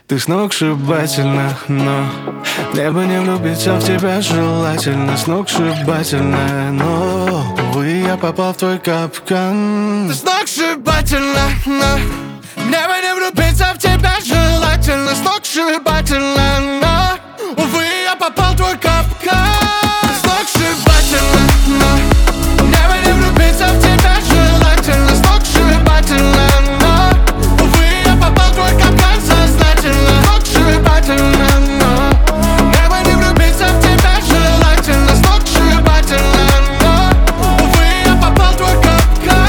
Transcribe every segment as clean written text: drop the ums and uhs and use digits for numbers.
Ты сногсшибательна, но мне бы не влюбиться в тебя желательно. Сногсшибательная, но, увы, я попал в твой капкан. Ты сногсшибательна, но мне бы не влюбиться в тебя желательно. Сногсшибательна, но, увы, я попал в твой капкан. Ты сногсшибательна, но мне бы не влюбиться в тебя желательно. Сногсшибательна, но, увы, я попал в твой капкан сознательно. Сногсшибательна, но мне бы не влюбиться в тебя желательно. Сногсшибательна, но, увы, я попал в твой капкан.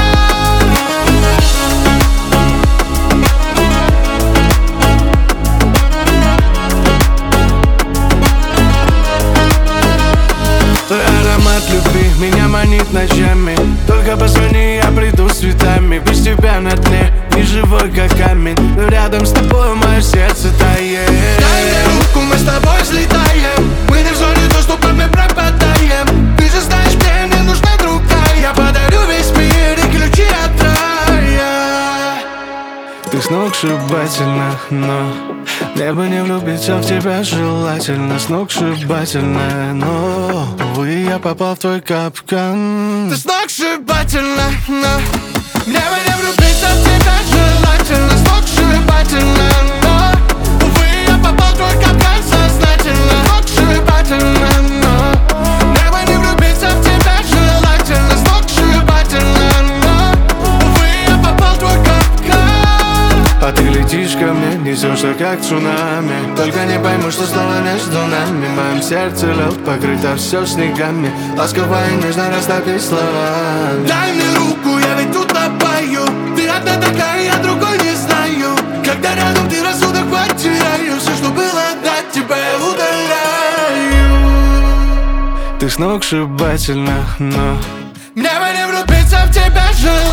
Твой аромат любви меня манит ночами. Только позвони, я приду с цветами. Без тебя на дне, не живой как камень, но рядом с тобой мое сердце тает. Дай мне руку, мы с тобой взлетаем. Мы не в зоне доступа, мы пропадаем. Ты же знаешь, мне не нужна другая. Я подарю весь мир и ключи от рая. Ты сногсшибательна, но мне бы не влюбиться в тебя желательно. Сногсшибательная, но, увы, я попал в твой капкан. Ты сногсшибательна, но мне бы не влюбиться в тебя желательно. Сногсшибательна, но, увы, я попал в твой капкан сознательно. Сногсшибательна, но мне бы не влюбиться в тебя желательно. Сногсшибательна, но, увы, я попал в твой капкан. А ты летишь ко мне, несешься как цунами. Только не пойму, что стало между нами. В моем сердце лед, покрыто все снегами. Ласково и нежно растопи словами. Дай мне руку, я ведь тут напою. Ты одна такая, я другой не знаю. Когда рядом ты, рассудок потеряю. Все, что было, отдать тебе удаляю. Ты сногсшибательна, но мне бы не влюбиться в тебя желательно.